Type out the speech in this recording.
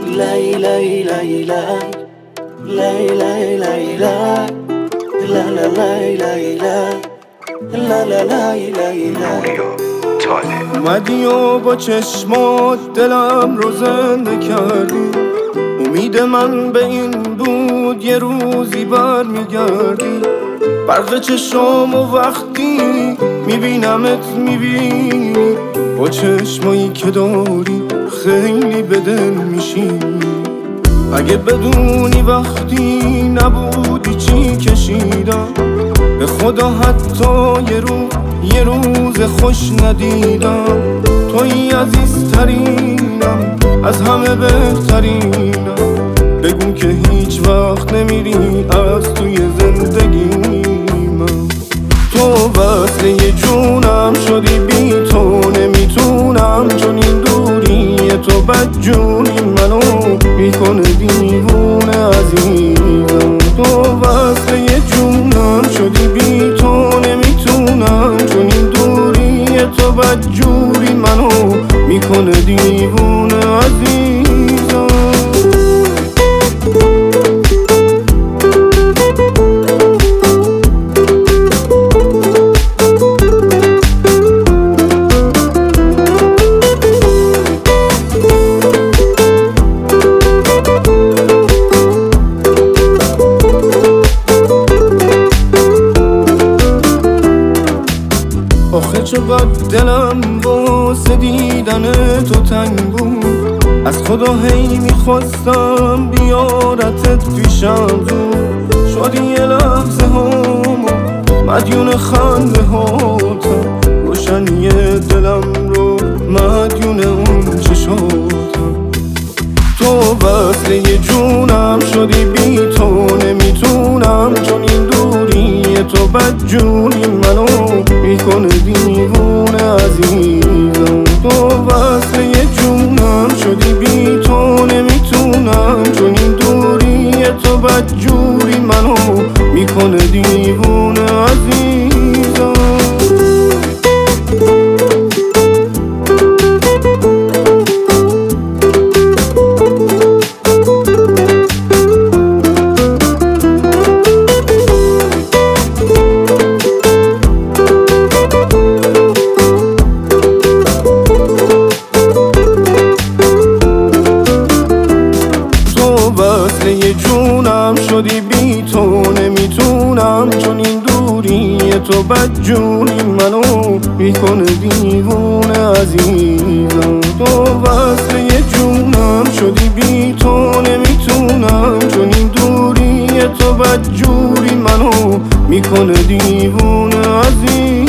lay lay lay lay lay lay lay lay la la lay lay lay la la lay lay lay. اومدی و با چشمات دلم رو زنده کردی، امید من به این بود یه روزی بر میگردی. برق چشم و وقتی میبینمت میبینی، با چشمایی که داری خیلی به دل میشینی. اگه بدونی وقتی نبودی چی کشیدم، به خدا حتی یه روز خوش ندیدم. توی عزیزترینم، از همه بهترینم. بگو که هیچ وقت نمیری از توی زندگی من. تو وصله جونم شدی، بی تو نمیتونم، چون این دوری تو بدجونی منو میکنه دیوونه عزیزم. تو وصله جونم شدی، بی تو نمیتونم، چون این دوری تو بدجوری منو میکنه دیوونه عزیزم. آخه چقدر دلم واسه دیدن تو تنگ بود، از خدا هی میخواستم بیارتت پیشم زود. شدی یه لحظه هامو مدیون خنده هاتم، روشنی دلم رو مدیون اون چشاتم. تو وصله جونم شدی، بی تو نمیتونم، چون این دوری تو بدجونی منو میکنه دیوونه عزیزم. تو وصله جونم شدی، بی تو نمیتونم، چون این دوری تو بدجوری منو میکنه دیوونه عزیزم. وصله جونم شدی، بی تو نمیتونم، چون این دوری تو بدجونی منو میکنه دیوونه عزیزم. تو وصله جونم شدی، بی تو نمیتونم، چون این دوری تو بدجوری منو میکنه دیوونه عزیزم.